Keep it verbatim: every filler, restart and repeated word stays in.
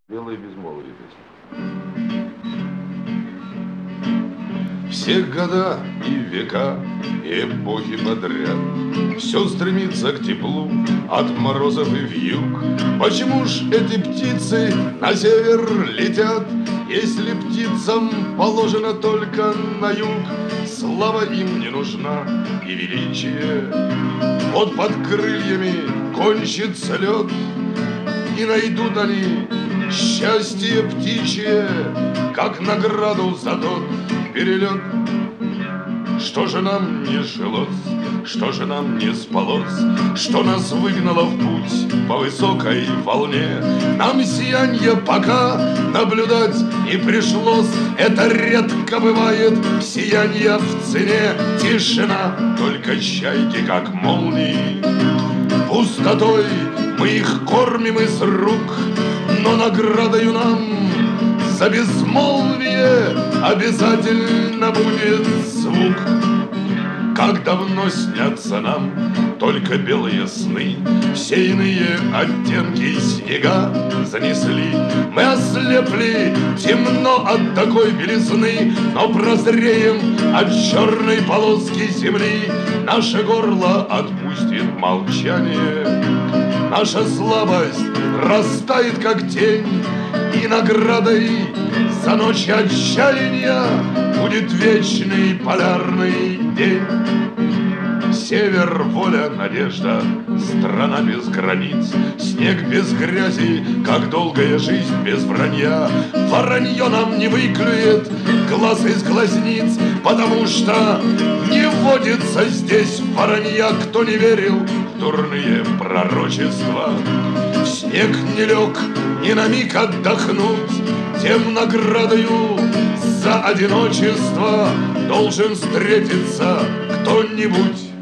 Белое безмолвие песня. Все года и века, и эпохи подряд все стремится к теплу от морозов и вьюг. Почему ж эти птицы на север летят, если птицам положено только на юг? Слава им не нужна и величие, вот под крыльями кончится лед, и найдут они счастье птичье, как награду за тот перелет. Что же нам не жилось, что же нам не спалось, что нас выгнало в путь по высокой волне? Нам сиянье пока наблюдать не пришлось, это редко бывает, сиянье в цене. Тишина, только чайки, как молнии, пустотой мы их кормим из рук, но наградою нам за безмолвие обязательно будет звук. Как давно снятся нам только белые сны, все иные оттенки снега занесли. Мы ослепли, темно от такой белизны, но прозреем от черной полоски земли. Наше горло отпустит молчание, наша слабость растает, как тень, и наградой за ночь отчаяния будет вечный полярный день. Север, воля, надежда, страна без границ, снег без грязи, как долгая жизнь без вранья. Воронье нам не выклюет глаз из глазниц, потому что не водится здесь воронья. Кто не верил в дурные пророчества, в снег не лег ни на миг отдохнуть, тем наградою за одиночество должен встретиться кто-нибудь.